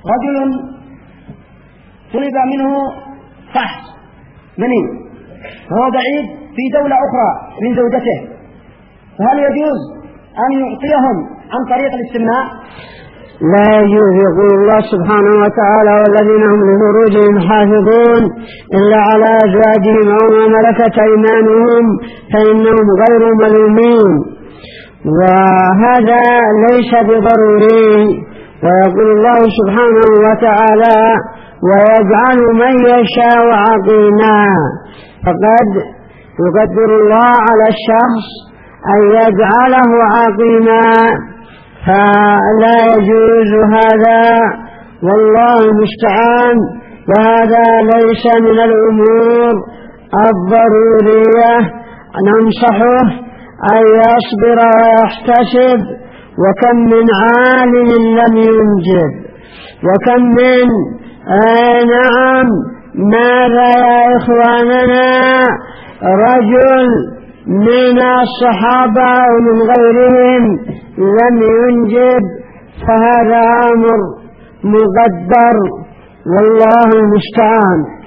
رجل طلب منه فحص مني وهو بعيد في دولة أخرى من زوجته، فهل يجوز أن يعطيهم عن طريق الاستمناء؟ لا يجوز. يقول الله سبحانه وتعالى: والذين هم لفروجهم حافظون إلا على أزواجهم أو ما ملكت أيمانهم فإنهم غير ملومين. وهذا ليس بضروري. ويقول الله سبحانه وتعالى: ويجعل من يشاء عقيما. فقد يقدر الله على الشخص أن يجعله عقيما، فلا يجوز هذا، والله المستعان. وهذا ليس من الأمور الضرورية. ننصحه أن يصبر ويحتسب. وكم من عالم لم ينجب، وكم من نعم ماذا يا إخواننا رجل من الصحابة ومن غيرهم لم ينجب، فهذا أمر مقدر والله المستعان.